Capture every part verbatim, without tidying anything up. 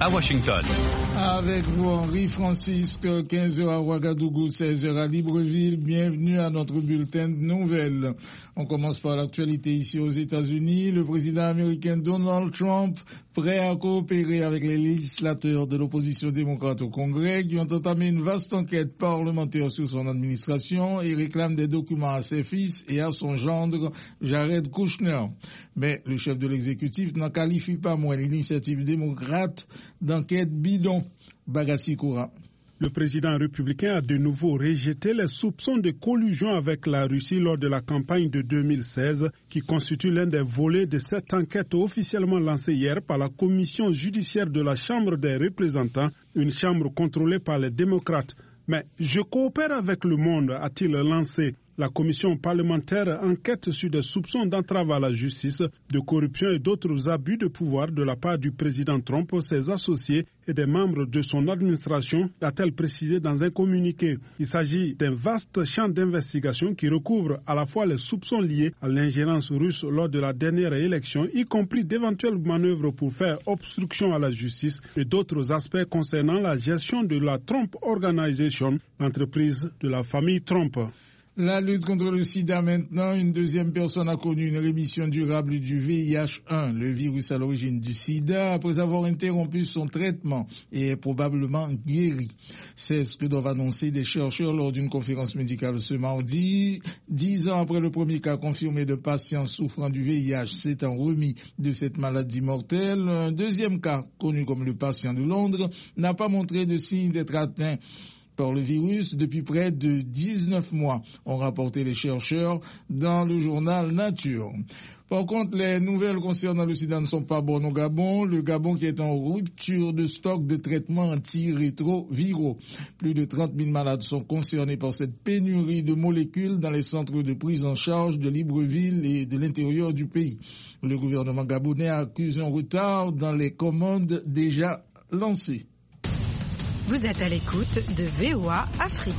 à Washington. Avec vous, Henri Francisque, quinze heures à Ouagadougou, seize heures à Libreville. Bienvenue à notre bulletin de nouvelles. On commence par l'actualité ici aux États-Unis. Le président américain Donald Trump, prêt à coopérer avec les législateurs de l'opposition démocrate au Congrès, qui ont entamé une vaste enquête parlementaire sur son administration et réclament des documents à ses fils et à son gendre, Jared Kushner. Mais le chef de l'exécutif n'en qualifie pas moins l'initiative démocrate d'enquête bidon. Bagassi Koura. Le président républicain a de nouveau rejeté les soupçons de collusion avec la Russie lors de la campagne de deux mille seize, qui constitue l'un des volets de cette enquête officiellement lancée hier par la commission judiciaire de la Chambre des représentants, une chambre contrôlée par les démocrates. Mais je coopère avec le monde, a-t-il lancé. La commission parlementaire enquête sur des soupçons d'entrave à la justice, de corruption et d'autres abus de pouvoir de la part du président Trump, ses associés et des membres de son administration, a-t-elle précisé dans un communiqué. Il s'agit d'un vaste champ d'investigation qui recouvre à la fois les soupçons liés à l'ingérence russe lors de la dernière élection, y compris d'éventuelles manœuvres pour faire obstruction à la justice, et d'autres aspects concernant la gestion de la Trump Organization, l'entreprise de la famille Trump. La lutte contre le sida maintenant, une deuxième personne a connu une rémission durable du V I H un, le virus à l'origine du sida, après avoir interrompu son traitement et est probablement guéri. C'est ce que doivent annoncer des chercheurs lors d'une conférence médicale ce mardi. Dix ans après le premier cas confirmé de patients souffrant du V I H s'étant remis de cette maladie mortelle, un deuxième cas, connu comme le patient de Londres, n'a pas montré de signe d'être atteint par le virus depuis près de dix-neuf mois, ont rapporté les chercheurs dans le journal Nature. Par contre, les nouvelles concernant le sida ne sont pas bonnes au Gabon. Le Gabon qui est en rupture de stock de traitements antirétroviraux. Plus de trente mille malades sont concernés par cette pénurie de molécules dans les centres de prise en charge de Libreville et de l'intérieur du pays. Le gouvernement gabonais accuse un retard dans les commandes déjà lancées. Vous êtes à l'écoute de V O A Afrique.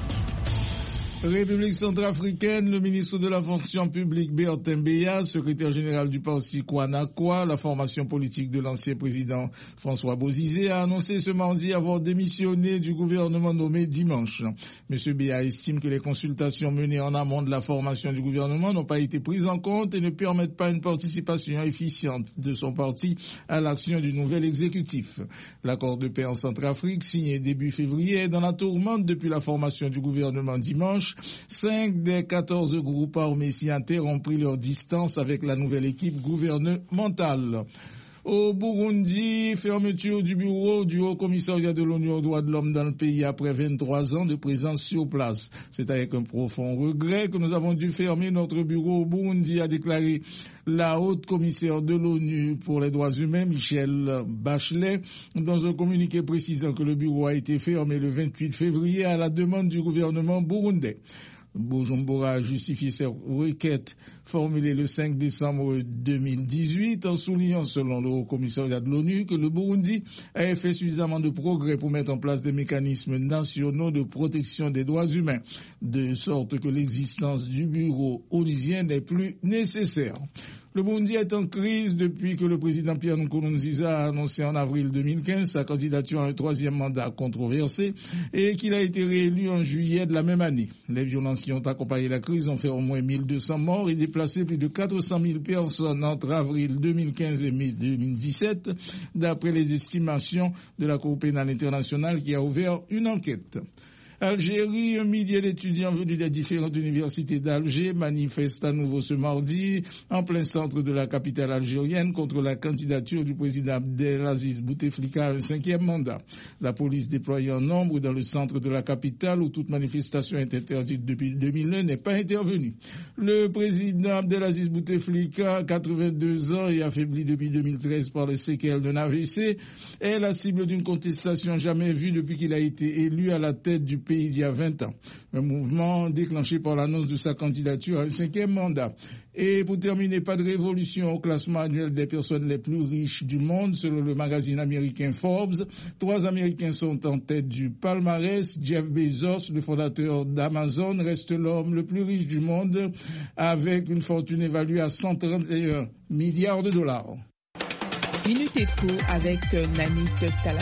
République centrafricaine, le ministre de la fonction publique Bertin Beya, secrétaire général du parti Kwanakwa, la formation politique de l'ancien président François Bozizé, a annoncé ce mardi avoir démissionné du gouvernement nommé dimanche. Monsieur Beya estime que les consultations menées en amont de la formation du gouvernement n'ont pas été prises en compte et ne permettent pas une participation efficiente de son parti à l'action du nouvel exécutif. L'accord de paix en Centrafrique, signé début février, est dans la tourmente depuis la formation du gouvernement dimanche. Cinq des quatorze groupes armés signataires ont pris leur distance avec la nouvelle équipe gouvernementale. Au Burundi, fermeture du bureau du Haut-Commissariat de l'ONU aux droits de l'homme dans le pays après vingt-trois ans de présence sur place. C'est avec un profond regret que nous avons dû fermer notre bureau au Burundi, a déclaré la haute commissaire de l'ONU pour les droits humains, Michelle Bachelet, dans un communiqué précisant que le bureau a été fermé le vingt-huit février à la demande du gouvernement burundais. Bujumbura a justifié cette requête formulée le cinq décembre deux mille dix-huit en soulignant, selon le Haut-Commissariat de l'ONU, que le Burundi avait fait suffisamment de progrès pour mettre en place des mécanismes nationaux de protection des droits humains, de sorte que l'existence du bureau onusien n'est plus nécessaire. Le Burundi est en crise depuis que le président Pierre Nkurunziza a annoncé en avril deux mille quinze sa candidature à un troisième mandat controversé et qu'il a été réélu en juillet de la même année. Les violences qui ont accompagné la crise ont fait au moins mille deux cents morts et déplacé plus de quatre cent mille personnes entre avril deux mille quinze et mai deux mille dix-sept, d'après les estimations de la Cour pénale internationale qui a ouvert une enquête. Algérie, un millier d'étudiants venus des différentes universités d'Alger manifestent à nouveau ce mardi en plein centre de la capitale algérienne contre la candidature du président Abdelaziz Bouteflika à un cinquième mandat. La police déployée en nombre dans le centre de la capitale où toute manifestation est interdite depuis deux mille un n'est pas intervenue. Le président Abdelaziz Bouteflika, quatre-vingt-deux ans et affaibli depuis deux mille treize par les séquelles d'un A V C, est la cible d'une contestation jamais vue depuis qu'il a été élu à la tête du pays il y a vingt ans. Un mouvement déclenché par l'annonce de sa candidature à un cinquième mandat. Et pour terminer, pas de révolution au classement annuel des personnes les plus riches du monde, selon le magazine américain Forbes. Trois Américains sont en tête du palmarès. Jeff Bezos, le fondateur d'Amazon, reste l'homme le plus riche du monde, avec une fortune évaluée à cent trente et un milliards de dollars. Minute Éco avec Nanit Tala.